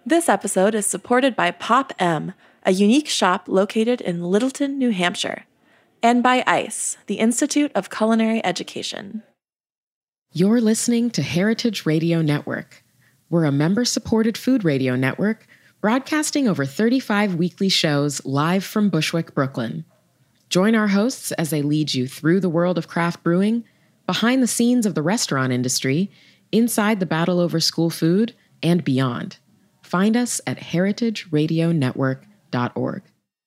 This episode is supported by Pop M, a unique shop located in Littleton, New Hampshire, and by ICE, the Institute of Culinary Education. You're listening to Heritage Radio Network. We're a member-supported food radio network broadcasting over 35 weekly shows live from Bushwick, Brooklyn. Join our hosts as they lead you through the world of craft brewing, behind the scenes of the restaurant industry, inside the battle over school food, and beyond. Find us at heritageradionetwork.org.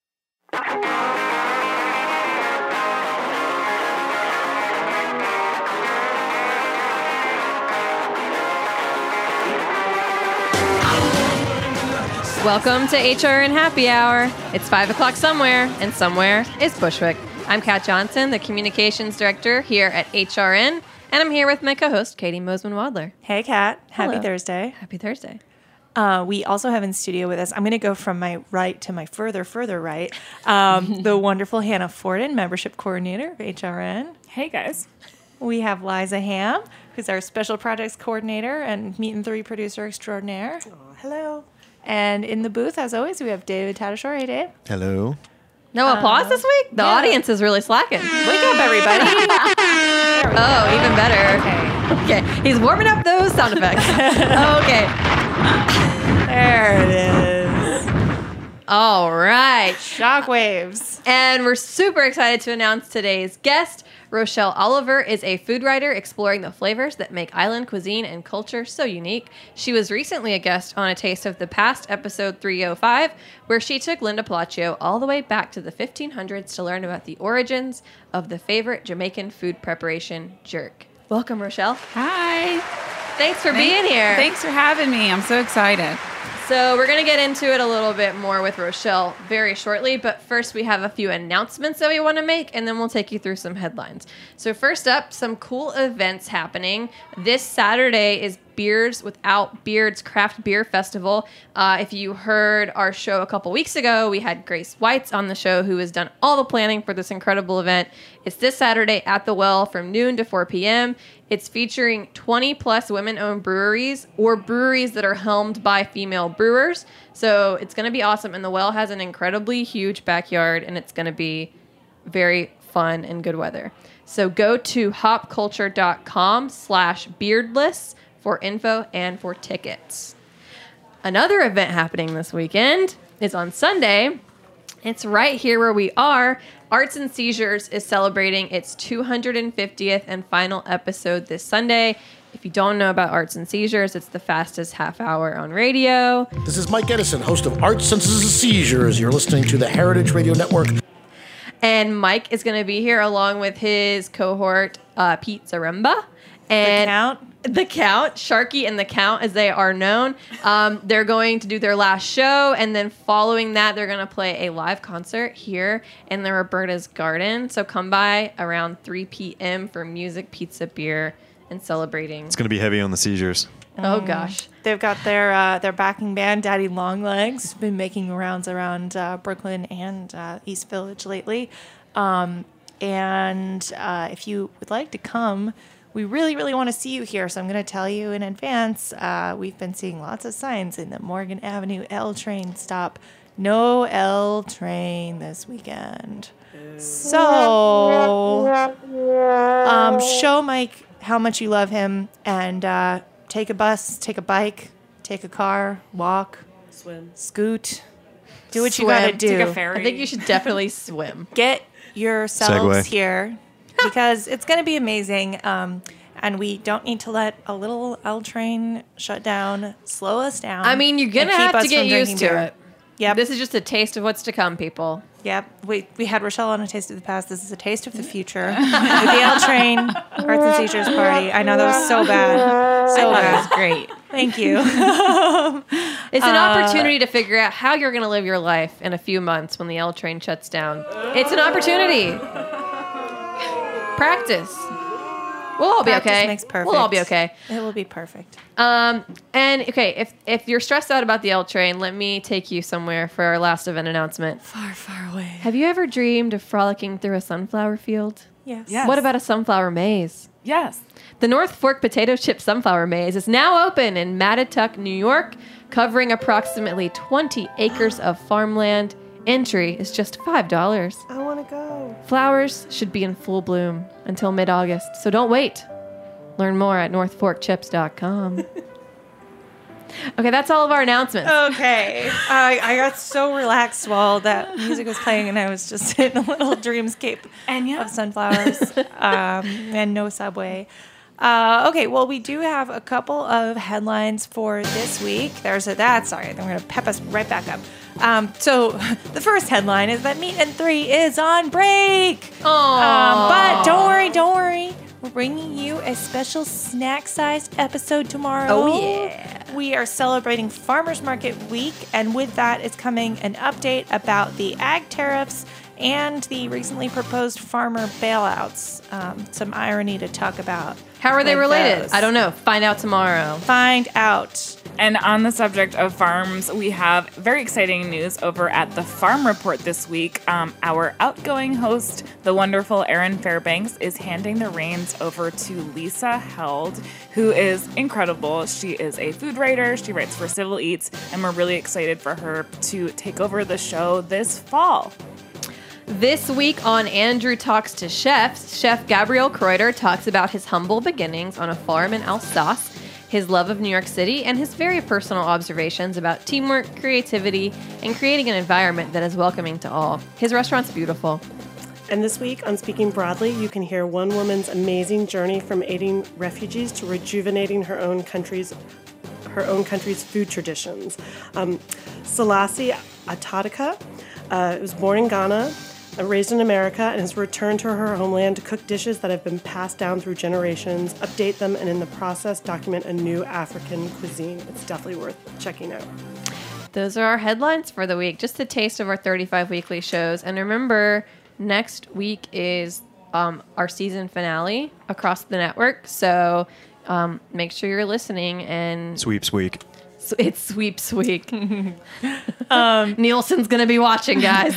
Welcome to HRN Happy Hour. It's 5 o'clock somewhere, and somewhere is Bushwick. I'm Kat Johnson, the Communications Director here at HRN, and I'm here with my co-host, Katie Mosman-Wadler. Hey, Kat. Hello. Happy Thursday. Happy Thursday. We also have in studio with us, I'm going to go from my right to my further right, the wonderful Hannah Forden, Membership Coordinator of HRN. Hey, guys. We have Liza Ham, who's our Special Projects Coordinator and Meet and Three Producer Extraordinaire. Hello. And in the booth, as always, we have David Tadashore. Hey, Dave. Hello. No applause this week? The audience is really slacking. Wake up, everybody. Oh, even better. Okay. He's warming up those sound effects. Okay. There it is. All right. Shockwaves. And we're super excited to announce today's guest. Rochelle Oliver is a food writer exploring the flavors that make island cuisine and culture so unique. She was recently a guest on A Taste of the Past, episode 305, where she took Linda Palacio all the way back to the 1500s to learn about the origins of the favorite Jamaican food preparation, jerk. Welcome, Rochelle. Hi. Thanks for being here. Thanks for having me. I'm so excited. So we're going to get into it a little bit more with Rochelle very shortly, but first we have a few announcements that we want to make, and then we'll take you through some headlines. So first up, some cool events happening. This Saturday is Beers Without Beards Craft Beer Festival. If you heard our show a couple weeks ago, we had Grace Weitz on the show, who has done all the planning for this incredible event. It's this Saturday at the Well from noon to 4 p.m. It's featuring 20-plus women-owned breweries or breweries that are helmed by female brewers. So it's going to be awesome. And the Well has an incredibly huge backyard, and it's going to be very fun and good weather. So go to hopculture.com/beardless for info and for tickets. Another event happening this weekend is on Sunday. It's right here where we are. Arts and Seizures is celebrating its 250th and final episode this Sunday. If you don't know about Arts and Seizures, it's the fastest half hour on radio. This is Mike Edison, host of Arts, Senses, and Seizures. You're listening to the Heritage Radio Network. And Mike is going to be here along with his cohort, Pete Zaremba. And the Count, Sharky and the Count, as they are known. They're going to do their last show, and then following that, they're going to play a live concert here in the Roberta's Garden. So come by around 3 p.m. for music, pizza, beer, and celebrating. It's going to be heavy on the seizures. Oh, gosh. They've got their backing band, Daddy Longlegs, been making rounds around Brooklyn and East Village lately. And if you would like to come, we really, really want to see you here, so I'm going to tell you in advance. We've been seeing lots of signs in the Morgan Avenue L train stop. No L train this weekend. So, show Mike how much you love him, and take a bus, take a bike, take a car, walk, Swim. scoot. Do what you got to do. Take a ferry. I think you should definitely swim. Get yourselves Segway. here because it's going to be amazing. And we don't need to let a little L train shut down slow us down. I mean, you're going to and keep have to us get from used drinking to beer. it. Yep. This is just a taste of what's to come, people. Yep. We had Rochelle on A Taste of the Past. This is a taste of the future. With the L Train Arts and Seizures party. I know that was so bad. So I thought it bad. was great. Thank you. It's an opportunity to figure out how you're going to live your life in a few months when the L train shuts down. It's an opportunity. Practice. We'll all be Practice okay. makes perfect. We'll all be okay. It will be perfect. And okay, if you're stressed out about the L train, let me take you somewhere for our last event announcement. Far, far away. Have you ever dreamed of frolicking through a sunflower field? Yes. Yes. What about a sunflower maze? Yes. The North Fork Potato Chip Sunflower Maze is now open in Mattituck, New York, covering approximately 20 acres of farmland. Entry is just $5. I want to go. Flowers should be in full bloom until mid-August, so don't wait. Learn more at northforkchips.com. Okay, that's all of our announcements. Okay. I got so relaxed while that music was playing, and I was just in a little dreamscape of sunflowers and no subway. Okay, well, we do have a couple of headlines for this week. Sorry, I'm going to pep us right back up. So the first headline is that Meat and 3 is on break. But don't worry. We're bringing you a special snack-sized episode tomorrow. Oh, yeah. We are celebrating Farmers Market Week, and with that is coming an update about the ag tariffs and the recently proposed farmer bailouts. Some irony to talk about. How are they with related? those. I don't know. Find out tomorrow. Find out. And on the subject of farms, we have very exciting news over at the Farm Report this week. Our outgoing host, the wonderful Erin Fairbanks, is handing the reins over to Lisa Held, who is incredible. She is a food writer. She writes for Civil Eats, and we're really excited for her to take over the show this fall. This week on Andrew Talks to Chefs, Chef Gabriel Kreuter talks about his humble beginnings on a farm in Alsace, his love of New York City, and his very personal observations about teamwork, creativity, and creating an environment that is welcoming to all. His restaurant's beautiful. And this week on Speaking Broadly, you can hear one woman's amazing journey from aiding refugees to rejuvenating her own country's food traditions. Selassie Atatika was born in Ghana, raised in America, and has returned to her homeland to cook dishes that have been passed down through generations, update them, and in the process document a new African cuisine. It's definitely worth checking out. Those are our headlines for the week. Just a taste of our 35 weekly shows. And remember, next week is our season finale across the network. So make sure you're listening. And Sweeps week. it's Sweeps week. Nielsen's going to be watching, guys.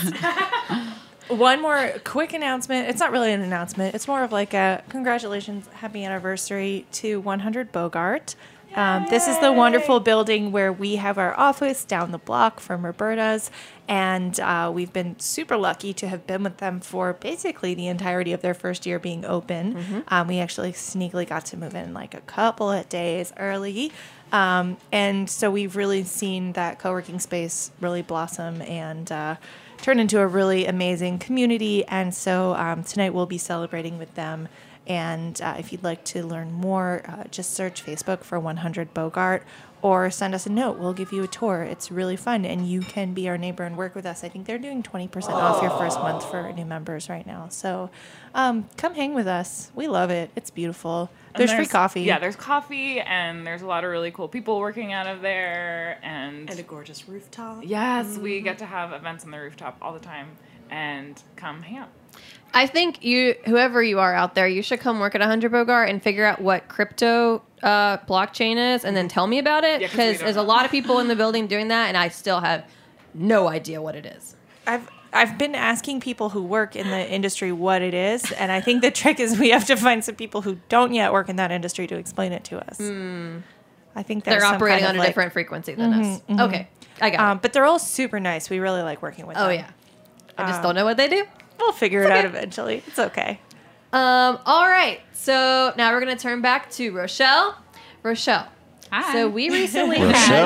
One more quick announcement. It's not really an announcement. It's more of like a congratulations, happy anniversary to 100 Bogart. This is the wonderful building where we have our office down the block from Roberta's. And we've been super lucky to have been with them for basically the entirety of their first year being open. Mm-hmm. We actually sneakily got to move in like a couple of days early. And so we've really seen that co-working space really blossom and turn into a really amazing community. And so tonight we'll be celebrating with them. And if you'd like to learn more, just search Facebook for 100 Bogart or send us a note. We'll give you a tour. It's really fun. And you can be our neighbor and work with us. I think they're doing 20% off your first month for new members right now. So come hang with us. We love it. It's beautiful. There's free coffee. Yeah, there's coffee, and there's a lot of really cool people working out of there. And a gorgeous rooftop. yes, we get to have events on the rooftop all the time. And come hang out. I think whoever you are out there, you should come work at 100 Bogart and figure out what crypto blockchain is and then tell me about it. Yeah, 'cause we Because don't there's know. a lot of people in the building doing that, and I still have no idea what it is. I've been asking people who work in the industry what it is, and I think the trick is we have to find some people who don't yet work in that industry to explain it to us. I think They're some operating kind on of a different frequency than us. Okay, I got it. but they're all super nice. We really like working with them. Oh, yeah. I just don't know what they do. We'll figure it out eventually. It's okay. All right. So now we're going to turn back to Rochelle. Rochelle. Hi. So we recently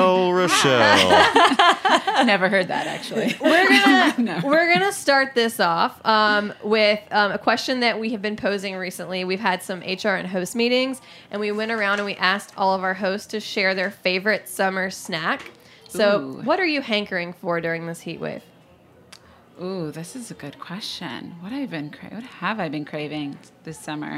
Rochelle. Never heard that, actually. We're gonna start this off with a question that we have been posing recently. We've had some HR and host meetings, and we went around and we asked all of our hosts to share their favorite summer snack. So, Ooh. what are you hankering for during this heat wave? Ooh, this is a good question. What have I been craving this summer?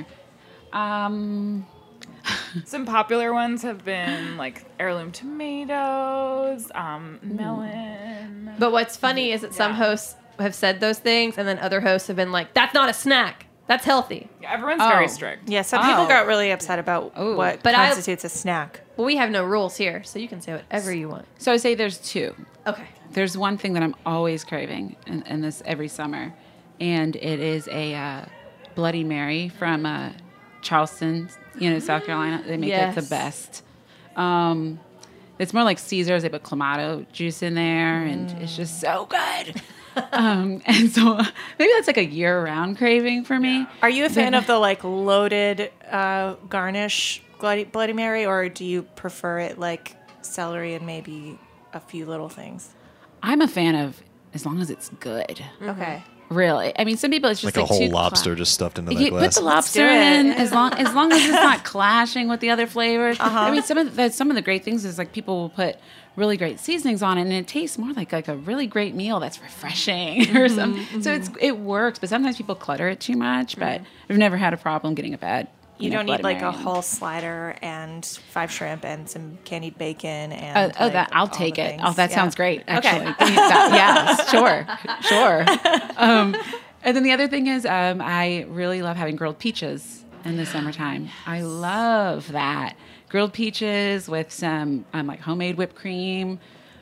Some popular ones have been like heirloom tomatoes, melon. But what's funny is that some hosts have said those things, and then other hosts have been like, "That's not a snack. That's healthy." Yeah, everyone's very strict. Yeah, some people got really upset about what But constitutes a snack. Well, we have no rules here, so you can say whatever you want. So I say there's two. Okay. There's one thing that I'm always craving in this every summer, and it is a Bloody Mary from Charleston, South Carolina. They make like the best. It's more like Caesar's. They put Clamato juice in there, and it's just so good. And so maybe that's like a year-round craving for me. Are you a fan of the like loaded garnish Bloody Mary, or do you prefer it like celery and maybe a few little things? I'm a fan of as long as it's good. Okay. Really, I mean, some people it's just like a whole too lobster just stuffed into that You glass. put the lobster in as long as it's not clashing with the other flavors. I mean, some of the great things is like people will put really great seasonings on it, and it tastes more like a really great meal that's refreshing or something. So it works, but sometimes people clutter it too much. But I've never had a problem getting a bad. You don't need like a Mary. whole slider and 5 shrimp and some candied bacon and that I'll take it. things. Oh, that sounds great. Actually, Okay. Yes, sure. And then the other thing is, I really love having grilled peaches in the summertime. I love that grilled peaches with some like homemade whipped cream.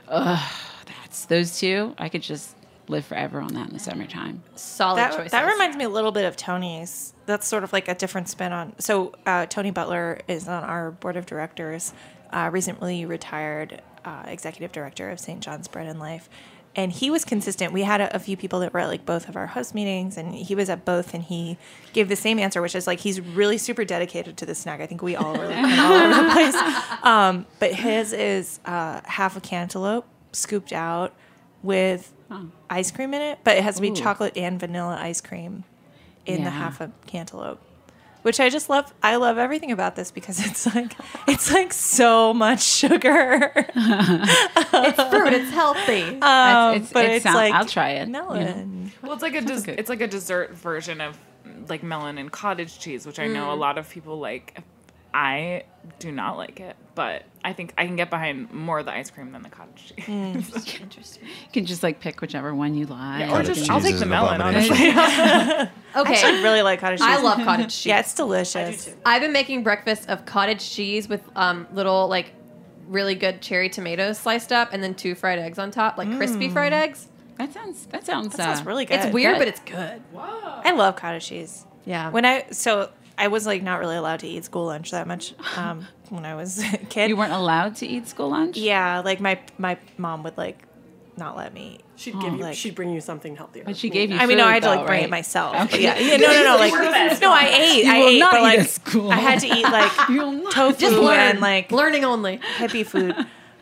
That's those two. I could just live forever on that in the summertime. Solid choices. That reminds me a little bit of Tony's. That's sort of like a different spin on. So Tony Butler is on our board of directors. Recently retired executive director of St. John's Bread and Life, and he was consistent. We had a few people that were at like both of our host meetings, and he was at both, and he gave the same answer, which is like he's really super dedicated to the snack. I think we all were like kind of all over the place. But his is half a cantaloupe scooped out with ice cream in it, but it has to be chocolate and vanilla ice cream in the half a cantaloupe, which I just love. I love everything about this because it's like so much sugar. It's fruit. It's healthy. But it's like I'll try it. melon. Well, it's like a dessert version of like melon and cottage cheese, which I know a lot of people like. I do not like it, but I think I can get behind more of the ice cream than the cottage cheese. Interesting. You can just like pick whichever one you like. Or Cottage just I'll cheese take is the an melon, abomination. honestly. Okay. I really like cottage cheese. I love cottage cheese. Yeah, it's delicious. I've been making breakfast of cottage cheese with little like really good cherry tomatoes sliced up, and then 2 fried eggs on top, like crispy fried eggs. That sounds That sounds really good. It's weird, good. but it's good. I love cottage cheese. Yeah. I was like not really allowed to eat school lunch that much when I was a kid. You weren't allowed to eat school lunch? Yeah, like my mom would like not let me. She'd she'd bring you something healthier. But she gave you I mean, no, food, I had to like though, bring right? it myself. Okay. But yeah, no, like no, I ate, will not but eat like at school. I had to eat like tofu Just learn. and like Learning only. hippie food.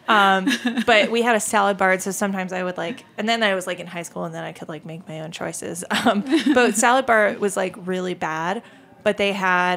But we had a salad bar, so sometimes I would like, and then I was like in high school, and then I could like make my own choices. But salad bar was like really bad. But they had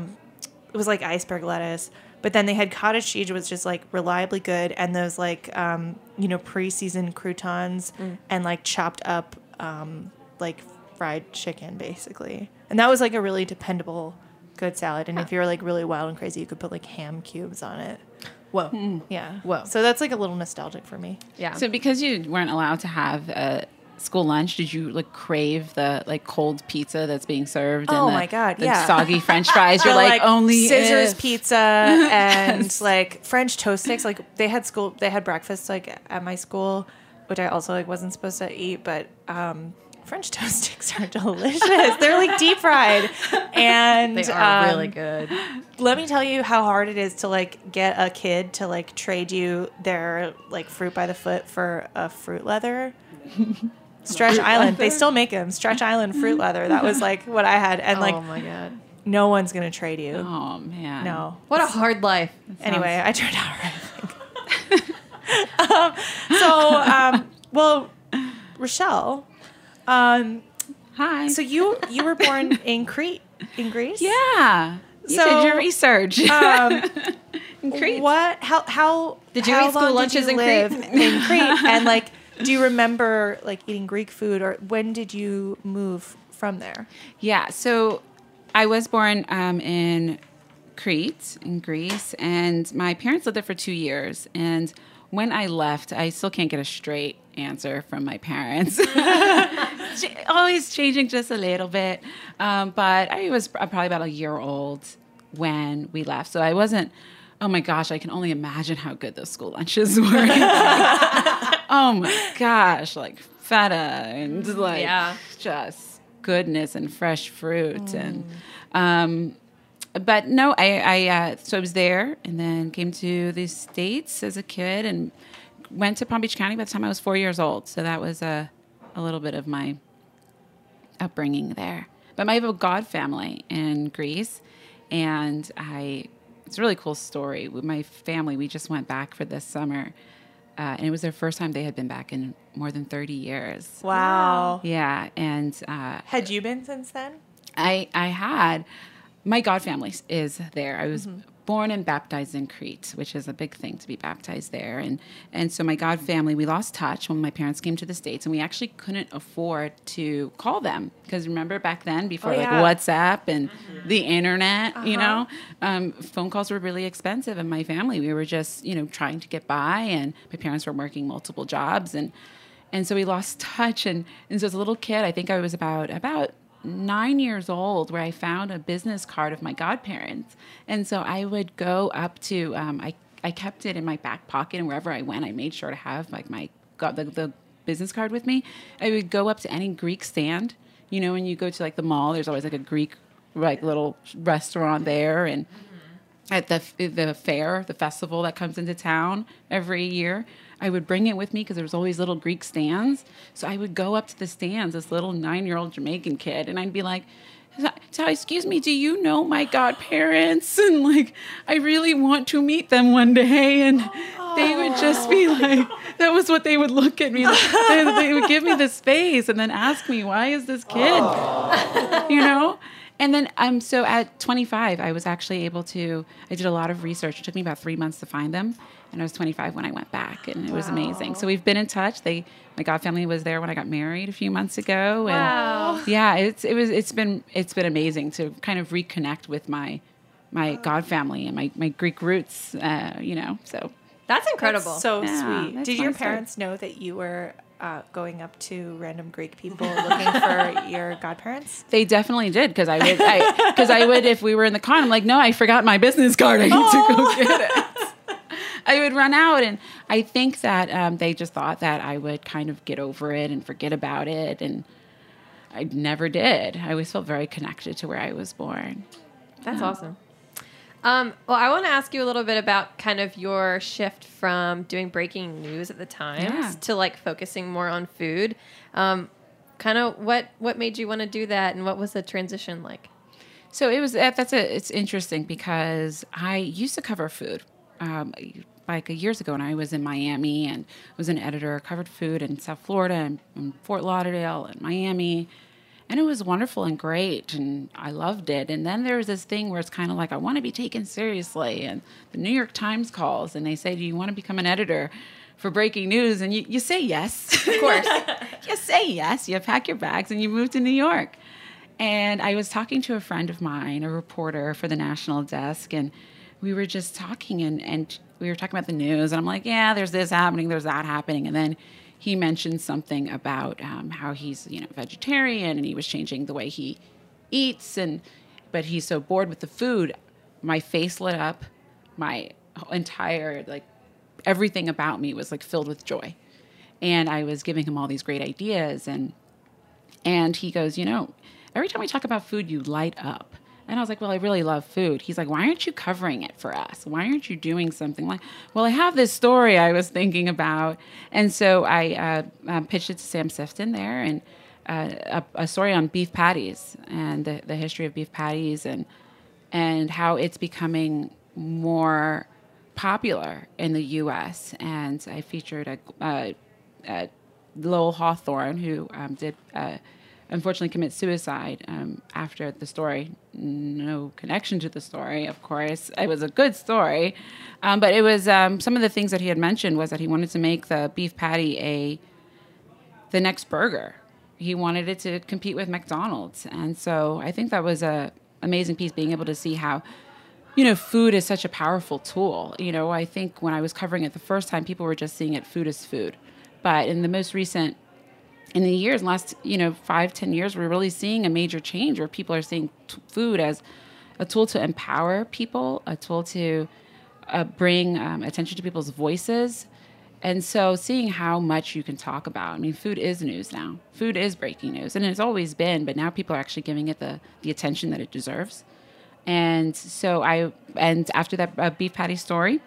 it was like iceberg lettuce, but then they had cottage cheese, which was just like reliably good, and those like pre-seasoned croutons and like chopped up like fried chicken basically, and that was like a really dependable good salad. And if you're like really wild and crazy, you could put like ham cubes on it. Whoa. Yeah. Whoa. So that's like a little nostalgic for me. Yeah. So because you weren't allowed to have a school lunch, did you like crave the like cold pizza that's being served? Oh and my God, the yeah. soggy French fries. You're Or, like only scissors if. pizza and like French toast sticks. Like they had breakfast like at my school, which I also like wasn't supposed to eat, but French toast sticks are delicious. They're like deep fried, and They are really good. Let me tell you how hard it is to like get a kid to like trade you their like fruit by the foot for a fruit leather. Stretch Island, they still make them. Stretch Island fruit leather. That was like what I had, and like Oh my god. no one's gonna trade you. Oh man. No. What a hard life. Anyway, I turned out right, I think. Well, Rochelle, Hi. so you were born in Crete, in Greece? yeah. You So, did your research. In Crete. What? How Did you how eat school long did lunches you in live Crete? in Crete? And like, do you remember like eating Greek food, or when did you move from there? Yeah, so I was born in Crete, in Greece, and my parents lived there for 2 years. And when I left, I still can't get a straight answer from my parents. Always changing just a little bit. But I was probably about a year old when we left. So I wasn't, oh my gosh, I can only imagine how good those school lunches were. Oh my gosh, like feta and like Yeah. just goodness and fresh fruit. And but no, so I was there and then came to the States as a kid and went to Palm Beach County by the time I was 4 years old. So that was a little bit of my upbringing there. But I have a God family in Greece, and it's a really cool story. With my family, we just went back for this summer, and it was their first time they had been back in more than 30 years. Wow. Yeah, and Had you been since then? I had. My God family is there. I was born and baptized in Crete, which is a big thing to be baptized there. And so my God family, we lost touch when my parents came to the States, and we actually couldn't afford to call them. Because remember back then, before WhatsApp and the internet, you know, phone calls were really expensive. And my family, we were just, trying to get by, and my parents were working multiple jobs. And so we lost touch. And so as a little kid, I think I was about 9 years old, where I found a business card of my godparents. And so I would go up to, I kept it in my back pocket, and wherever I went, I made sure to have like the business card with me. I would go up to any Greek stand. When you go to like the mall, there's always like a Greek like little restaurant there. And at the fair, the festival that comes into town every year, I would bring it with me because there was always little Greek stands. So I would go up to the stands, this little 9-year-old Jamaican kid, and I'd be like, so, excuse me, do you know my godparents? And like, I really want to meet them one day. And they would just be like, that was what they would look at me. They would give me this face and then ask me, why is this kid, And then so at 25, I was actually able to, I did a lot of research. It took me about 3 months to find them. And I was 25 when I went back, and it was amazing. So we've been in touch. My God family was there when I got married a few months ago. And Wow. yeah, it's been amazing to kind of reconnect with my God family and my Greek roots, so. That's incredible. That's so Yeah, sweet. that's Did your fun stuff. parents know that you were going up to random Greek people looking for your godparents? They definitely did, because I would, if we were in the car, I'm like, no, I forgot my business card. I need to go get it. I would run out, and I think that they just thought that I would kind of get over it and forget about it, and I never did. I always felt very connected to where I was born. That's awesome. Well, I want to ask you a little bit about kind of your shift from doing breaking news at the Times to like focusing more on food. Kind of what made you want to do that, and what was the transition like? So it's interesting because I used to cover food. Like years ago, when I was in Miami and was an editor, covered food in South Florida and Fort Lauderdale and Miami. And it was wonderful and great, and I loved it. And then there was this thing where it's kind of like, I want to be taken seriously. And the New York Times calls, and they say, do you want to become an editor for breaking news? And you say yes. Of course. You say yes. You pack your bags, and you move to New York. And I was talking to a friend of mine, a reporter for the national desk, and we were just talking, and we were talking about the news. And I'm like, yeah, there's this happening, there's that happening. And then he mentioned something about how he's vegetarian, and he was changing the way he eats, but he's so bored with the food. My face lit up. My entire everything about me was filled with joy, and I was giving him all these great ideas. And he goes, every time we talk about food, you light up. And I was like, well, I really love food. He's like, why aren't you covering it for us? Why aren't you doing something like, well, I have this story I was thinking about. And so I pitched it to Sam Sifton there, and a story on beef patties and the history of beef patties and how it's becoming more popular in the U.S. And I featured Lowell Hawthorne, who did unfortunately commit suicide after the story. No connection to the story, of course. It was a good story. But it was some of the things that he had mentioned was that he wanted to make the beef patty the next burger. He wanted it to compete with McDonald's. And so I think that was a amazing piece, being able to see how, food is such a powerful tool. I think when I was covering it the first time, people were just seeing it food as food. But in the last 5-10 years, we're really seeing a major change where people are seeing food as a tool to empower people, a tool to bring attention to people's voices. And so seeing how much you can talk about. Food is news now. Food is breaking news. And it's always been, but now people are actually giving it the attention that it deserves. And so after that beef patty story,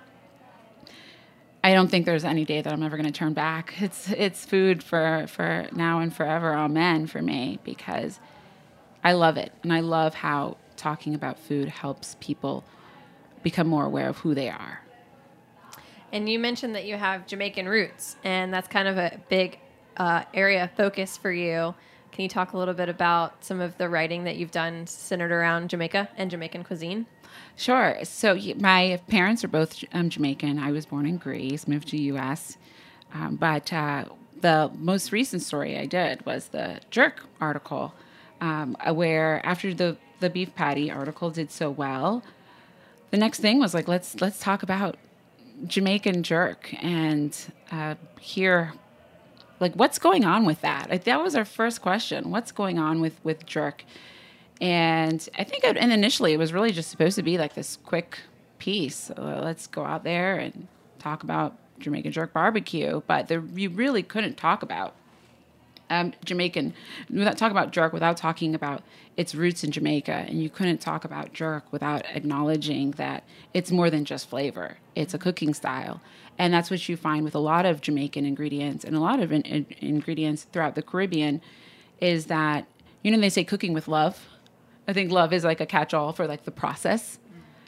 I don't think there's any day that I'm ever going to turn back. It's food for now and forever. Amen for me, because I love it. And I love how talking about food helps people become more aware of who they are. And you mentioned that you have Jamaican roots, and that's kind of a big area of focus for you. Can you talk a little bit about some of the writing that you've done centered around Jamaica and Jamaican cuisine? Sure. So my parents are both Jamaican. I was born in Greece, moved to the U.S. But the most recent story I did was the jerk article, where after the beef patty article did so well, the next thing was like, let's talk about Jamaican jerk and hear like what's going on with that. Like, that was our first question. What's going on with jerk? And I think and initially it was really just supposed to be like this quick piece. Let's go out there and talk about Jamaican jerk barbecue. But you really couldn't talk about Jamaican, talk about jerk without talking about its roots in Jamaica. And you couldn't talk about jerk without acknowledging that it's more than just flavor. It's a cooking style. And that's what you find with a lot of Jamaican ingredients and a lot of ingredients throughout the Caribbean, is that, they say cooking with love. I think love is like a catch-all for like the process,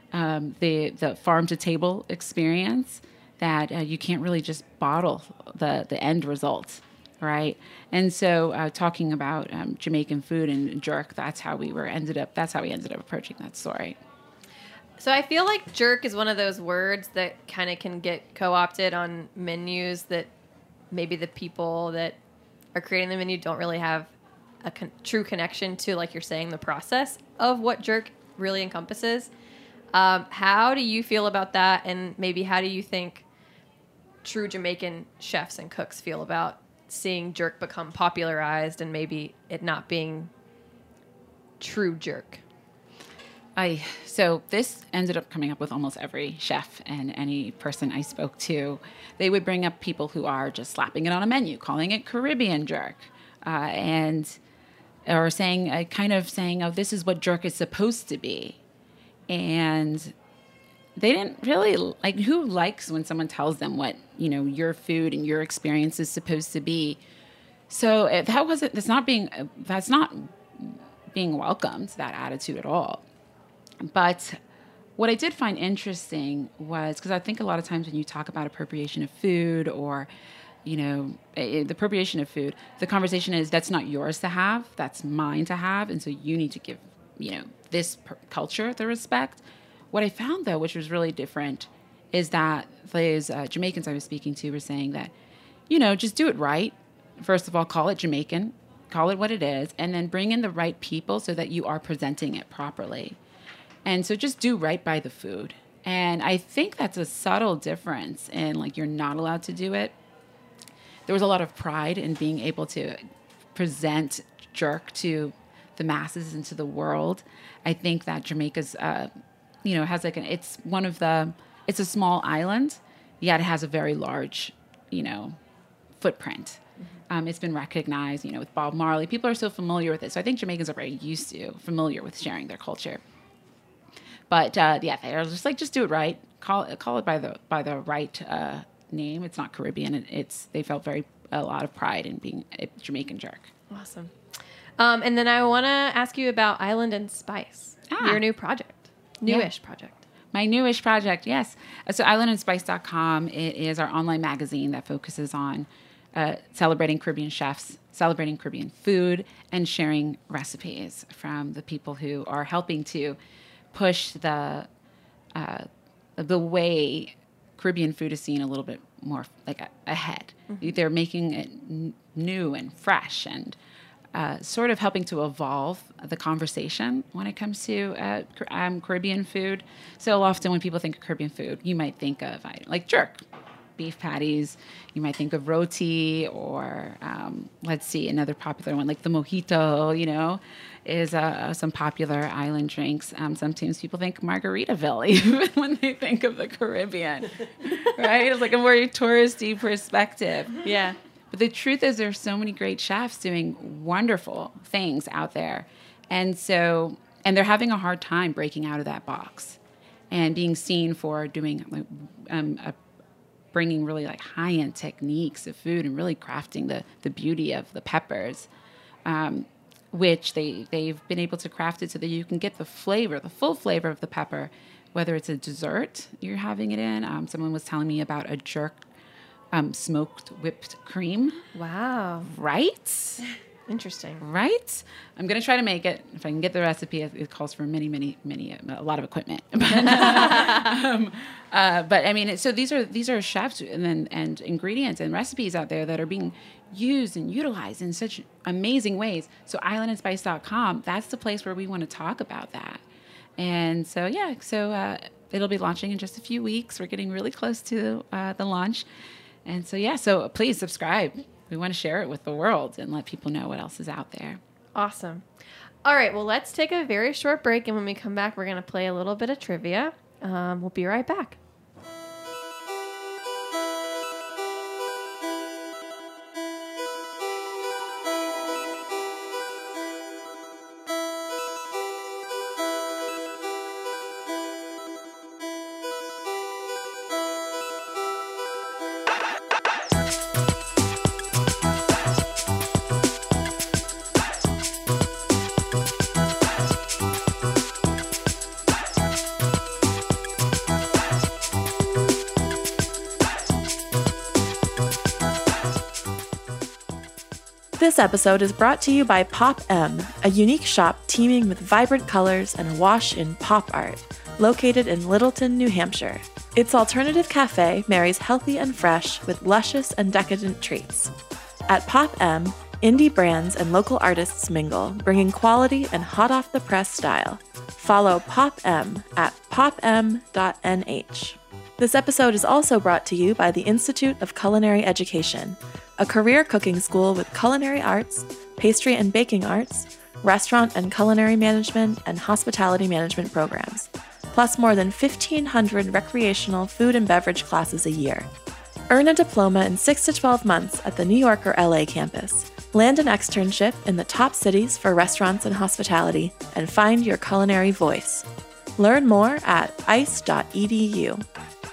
the farm to table experience, that you can't really just bottle the end result, right? And so talking about Jamaican food and jerk, that's how we ended up approaching that story. So I feel like jerk is one of those words that kind of can get co-opted on menus that maybe the people that are creating the menu don't really have a true connection to, like you're saying, the process of what jerk really encompasses. How do you feel about that? And maybe how do you think true Jamaican chefs and cooks feel about seeing jerk become popularized and maybe it not being true jerk? So this ended up coming up with almost every chef and any person I spoke to. They would bring up people who are just slapping it on a menu, calling it Caribbean jerk, or saying, oh, this is what jerk is supposed to be. And they didn't really, like, who likes when someone tells them what, your food and your experience is supposed to be? So that's not being welcomed, that attitude at all. But what I did find interesting was, because I think a lot of times when you talk about appropriation of food or, the appropriation of food, the conversation is, that's not yours to have, that's mine to have. And so you need to give, this culture the respect. What I found, though, which was really different, is that those Jamaicans I was speaking to were saying that, just do it right. First of all, call it Jamaican, call it what it is, and then bring in the right people so that you are presenting it properly. And so just do right by the food. And I think that's a subtle difference in, like, you're not allowed to do it. There was a lot of pride in being able to present jerk to the masses and to the world. I think that Jamaica's, has like it's a small island, yet it has a very large, footprint. It's been recognized, with Bob Marley. People are so familiar with it. So I think Jamaicans are very familiar with sharing their culture. But they're just like, just do it right. Call it by the right name. It's not Caribbean. They felt a lot of pride in being a Jamaican jerk. Awesome. And then I want to ask you about Island and Spice, your new project, newish project. My newish project, yes. So islandandspice.com, it is our online magazine that focuses on celebrating Caribbean chefs, celebrating Caribbean food, and sharing recipes from the people who are helping to push the way Caribbean food is seen a little bit more like ahead. Mm-hmm. They're making it new and fresh and sort of helping to evolve the conversation when it comes to Caribbean food. So often when people think of Caribbean food, you might think of like jerk, beef patties. You might think of roti or let's see, another popular one like the mojito, is some popular island drinks. Sometimes people think Margaritaville even when they think of the Caribbean, right? It's like a more touristy perspective. Yeah. But the truth is there's so many great chefs doing wonderful things out there. And so and they're having a hard time breaking out of that box and being seen for doing bringing really like high-end techniques of food and really crafting the beauty of the peppers, which they've been able to craft it so that you can get the full flavor of the pepper, whether it's a dessert you're having it in. Someone was telling me about a jerk smoked whipped cream. Wow. Right? Interesting. Right? I'm going to try to make it. If I can get the recipe, it calls for a lot of equipment. But I mean, so these are chefs and ingredients and recipes out there that are being used and utilized in such amazing ways. So islandandspice.com, that's the place where we want to talk about that. And so, it'll be launching in just a few weeks. We're getting really close to the launch. And so please subscribe. We want to share it with the world and let people know what else is out there. Awesome. All right, well, let's take a very short break, and when we come back, we're going to play a little bit of trivia. We'll be right back. This episode is brought to you by Pop M, a unique shop teeming with vibrant colors and awash in pop art, located in Littleton, New Hampshire. Its alternative cafe marries healthy and fresh with luscious and decadent treats. At Pop M, indie brands and local artists mingle, bringing quality and hot-off-the-press style. Follow Pop M at popm.nh. This episode is also brought to you by the Institute of Culinary Education, a career cooking school with culinary arts, pastry and baking arts, restaurant and culinary management, and hospitality management programs, plus more than 1,500 recreational food and beverage classes a year. Earn a diploma in 6 to 12 months at the New York or LA campus. Land an externship in the top cities for restaurants and hospitality, and find your culinary voice. Learn more at ice.edu.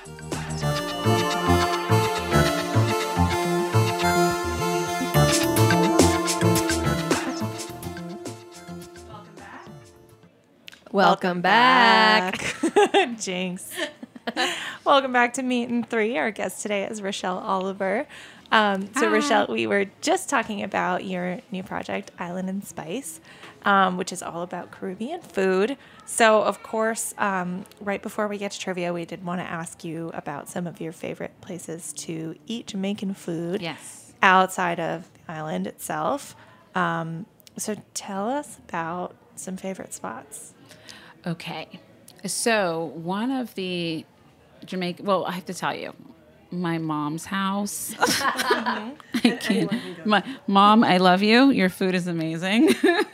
Welcome back. Jinx. Welcome back to Meat and Three. Our guest today is Rochelle Oliver. Rochelle, we were just talking about your new project, Island and Spice, which is all about Caribbean food. So, of course, right before we get to trivia, we did want to ask you about some of your favorite places to eat Jamaican food. Yes. Outside of the island itself. So tell us about some favorite spots. Okay. So one of the Jamaican, well, I have to tell you, my mom's house. I can't. Mom, I love you. Your food is amazing.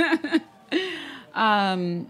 My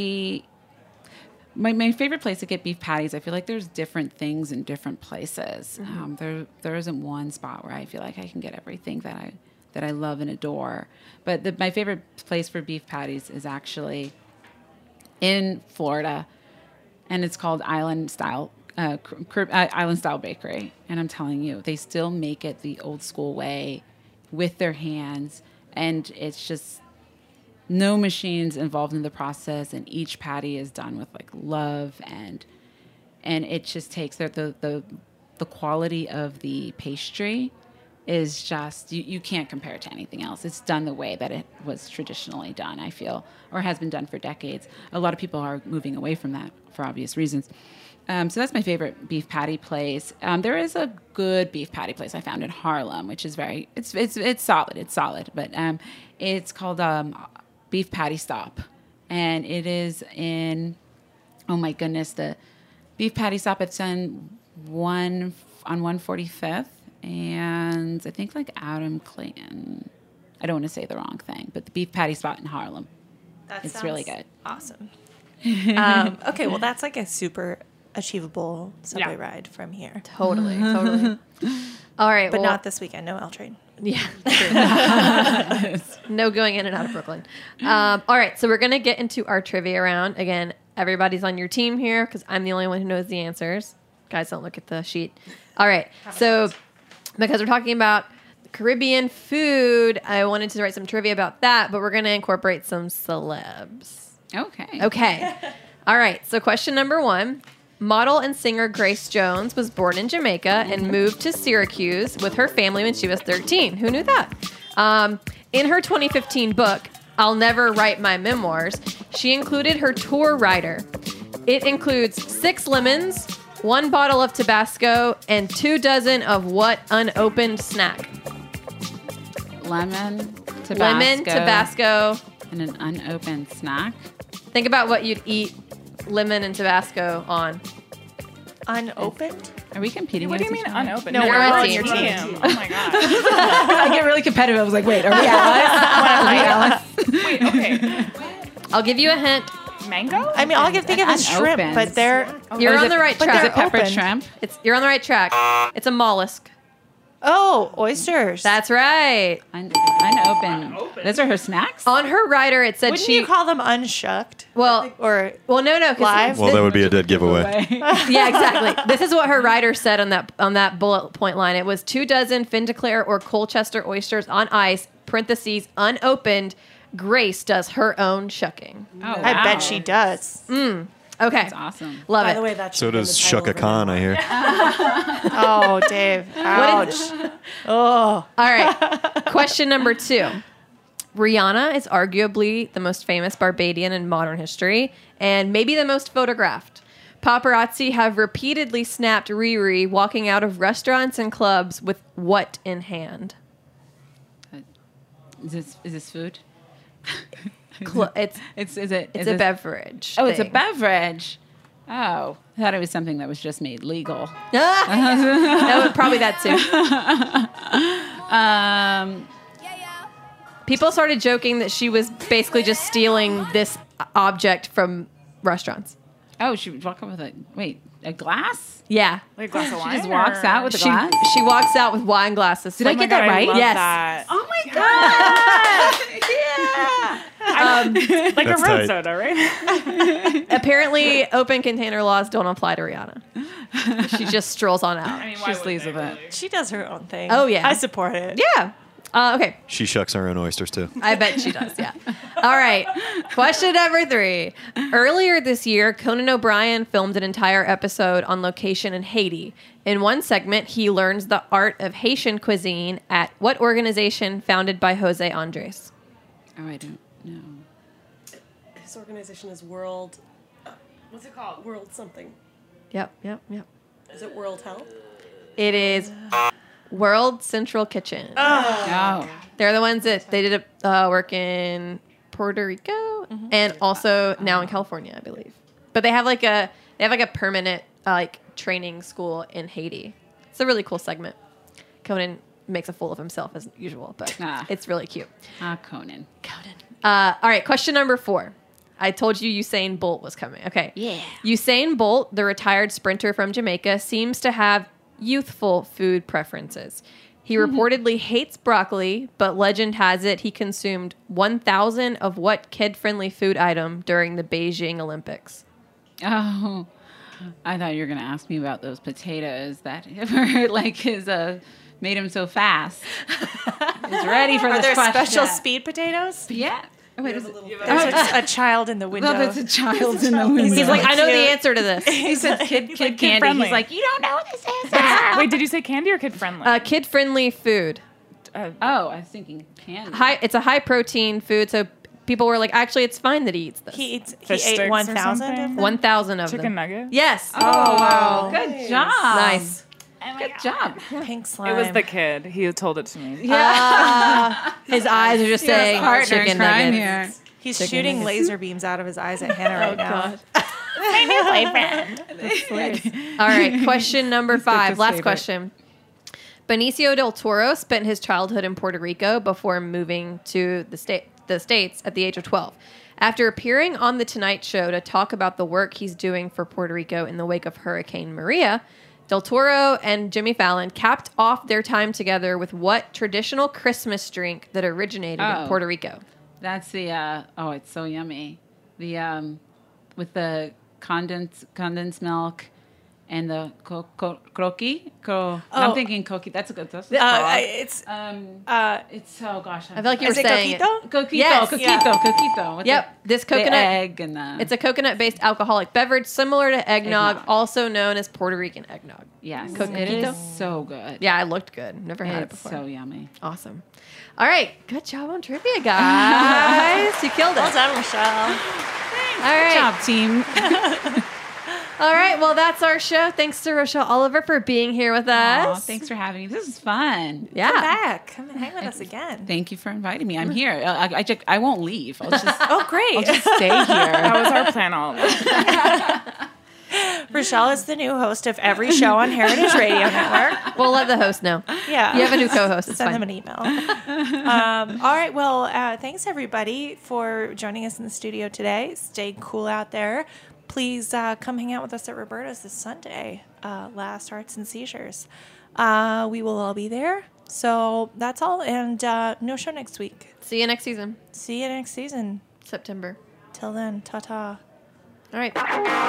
favorite place to get beef patties, I feel like there's different things in different places. Mm-hmm. There isn't one spot where I feel like I can get everything that I love and adore. But my favorite place for beef patties is actually in Florida, and it's called Island Style Bakery. And I'm telling you, they still make it the old school way with their hands, and it's just no machines involved in the process, and each patty is done with like love, and it just takes the quality of the pastry is just, you can't compare it to anything else. It's done the way that it was traditionally done, I feel, or has been done for decades. A lot of people are moving away from that for obvious reasons. So that's my favorite beef patty place. There is a good beef patty place I found in Harlem, which is it's solid. But it's called Beef Patty Stop, and it is in, oh my goodness, the Beef Patty Stop. It's on 145th, and I think like Adam Clayton. I don't want to say the wrong thing, but the Beef Patty Spot in Harlem. It's really good. Awesome. Okay, well that's like a super achievable subway ride from here. Totally. All right. But well, not this weekend. No L train. Yeah. True. No going in and out of Brooklyn. All right. So we're going to get into our trivia round. Again, everybody's on your team here because I'm the only one who knows the answers. Guys, don't look at the sheet. All right. So because we're talking about Caribbean food, I wanted to write some trivia about that, but we're going to incorporate some celebs. Okay. Okay. All right. So question number 1. Model and singer Grace Jones was born in Jamaica and moved to Syracuse with her family when she was 13. Who knew that? In her 2015 book, I'll Never Write My Memoirs, she included her tour rider. It includes 6 lemons, 1 bottle of Tabasco, and 2 dozen of what unopened snack? Lemon, Tabasco, and an unopened snack. Think about what you'd eat lemon and Tabasco on. Unopened? Are we competing? What do you against mean each other? unopened? No, we're we're on on your your team. team. Oh my god. I get really competitive. I was like, wait, are we allies? Wait, okay. I'll give you a hint. Mango? I mean, all I can think of is shrimp, Unopened. but they're... You're is on it- the right but track. Is it peppered open. shrimp? You're on the right track. It's a mollusk. Oh, oysters. That's right. Unopened. Those are her snacks? On her rider, it said Wouldn't she. you call them unshucked? well, Or well, no. 'Cause live? Well, that would be a dead giveaway. yeah, exactly. This is what her rider said on that bullet point line. It was 2 dozen Findeclare or Colchester oysters on ice. Parentheses unopened. Grace does her own shucking. Oh, I wow. bet she does. Okay, That's awesome. love By it. the way, that So should have been does the title Shaka of the Khan, memoir. I hear. Oh, Dave. Ouch. Oh. All right. Question number 2. Rihanna is arguably the most famous Barbadian in modern history and maybe the most photographed. Paparazzi have repeatedly snapped Riri walking out of restaurants and clubs with what in hand? Is this food? It's Is it? a beverage. Oh, it's a thing. beverage. Oh, I thought it was something that was just made legal. No, probably that too. Um, People started joking that she was basically just stealing this object from restaurants. oh, she would walk up with a glass? Yeah. Like a glass of wine? She just walks out with a She glass? she walks out with wine glasses. Did I get that right? Yes. That. Oh my god! Like That's a road tight. soda, right? Apparently, open container laws don't apply to Rihanna. She just strolls on out. I mean, She why just leaves wouldn't with they, it. really? She does her own thing. Oh, yeah. I support it. Yeah. Okay. She shucks her own oysters, too. I bet she does, yeah. All right. Question number 3. Earlier this year, Conan O'Brien filmed an entire episode on location in Haiti. In one segment, he learns the art of Haitian cuisine at what organization founded by Jose Andres? Oh, I don't know. His organization is World. What's it called? World something. Yep. Is it World Health? It is World Central Kitchen. Oh, They're the ones that they did work in Puerto Rico and also now in California, I believe. But they have like a permanent like training school in Haiti. It's a really cool segment. Conan makes a fool of himself as usual, but it's really cute. Conan. All right, question number 4. I told you Usain Bolt was coming. Okay. Yeah. Usain Bolt, the retired sprinter from Jamaica, seems to have youthful food preferences. He reportedly hates broccoli, but legend has it he consumed 1,000 of what kid-friendly food item during the Beijing Olympics? Oh, I thought you were going to ask me about those potatoes that were like made him so fast. He's ready for Are this there question. special speed potatoes? Yeah. Oh, wait, is it? There's a child in the window. Well, it's a child in the window. He's like, I know the Cute. answer to this. He said kid candy. friendly. He's like, you don't know what this is. Wait, did you say candy or kid friendly? Kid-friendly food. Oh, I was thinking candy. It's a high-protein food, so people were like, actually, it's fine that he eats this. He Fish ate sticks or 1,000 of something? them? 1,000 of Chicken them. nuggets? Yes. Oh, wow. Good job. Nice. Good job. Pink slime. It was the kid. He told it to me. His eyes are just saying Partner in chicken crime nuggets. here. He's Chicken shooting nuggets. laser beams out of his eyes at Hannah right now. All right, question number 5. his Last favorite. question. Benicio del Toro spent his childhood in Puerto Rico before moving to the States at the age of 12. After appearing on The Tonight Show to talk about the work he's doing for Puerto Rico in the wake of Hurricane Maria, Del Toro and Jimmy Fallon capped off their time together with what traditional Christmas drink that originated in Puerto Rico? That's the it's so yummy. The with the condensed milk and the croquis. I'm thinking coquito. That's a good. That's it's oh gosh. I feel like you were saying it. Coquito. Yes. Coquito. Yep. This coconut the egg and it's a coconut-based alcoholic beverage similar to eggnog, also known as Puerto Rican eggnog. Yes. Coquito. It is so good. Yeah, it looked good. Never had it It's before. so yummy. Awesome. All right. Good job on trivia, guys. You killed it. Well done, Rochelle. All right. Good job, team. All right. Well, that's our show. Thanks to Rochelle Oliver for being here with us. Thanks for having me. This is fun. Yeah. Come back. Come and hang with us again. Thank you for inviting me. I'm here. I won't leave. I'll just great. I'll just stay here. That was our plan all along. Rochelle is the new host of every show on Heritage Radio Network. We'll let the host know. Yeah. You have a new co-host. It's Send fine. them an email. All right. Well, thanks, everybody, for joining us in the studio today. Stay cool out there. Please come hang out with us at Roberta's this Sunday, Last Arts and Seizures. We will all be there. So that's all. And no show next week. See you next season. See you next season. September. Till then, ta-ta. All right.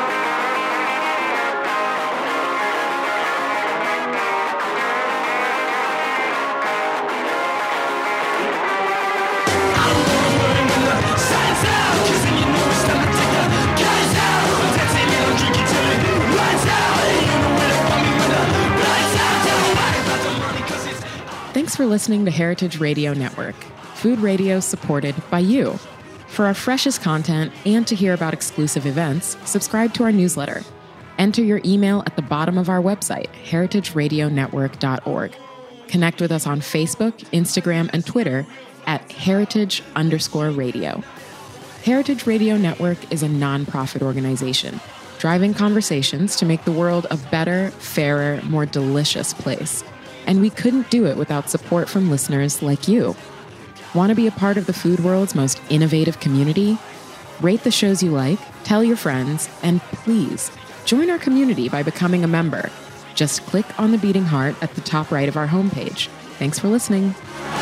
Thanks for listening to Heritage Radio Network, food radio supported by you. For our freshest content and to hear about exclusive events, subscribe to our newsletter. Enter your email at the bottom of our website, heritageradionetwork.org. Connect with us on Facebook, Instagram, and Twitter at heritage_radio. Heritage Radio Network is a nonprofit organization driving conversations to make the world a better, fairer, more delicious place. And we couldn't do it without support from listeners like you. Want to be a part of the food world's most innovative community? Rate the shows you like, tell your friends, and please join our community by becoming a member. Just click on the beating heart at the top right of our homepage. Thanks for listening.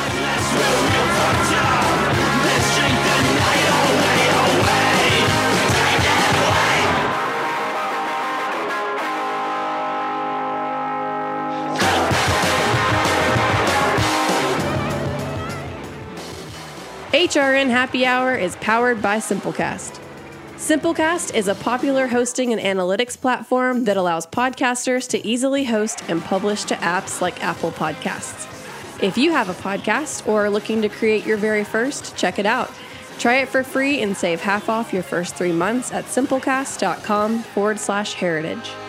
HRN Happy Hour is powered by Simplecast. Simplecast is a popular hosting and analytics platform that allows podcasters to easily host and publish to apps like Apple Podcasts. If you have a podcast or are looking to create your very first, check it out. Try it for free and save half off your first 3 months at simplecast.com/heritage.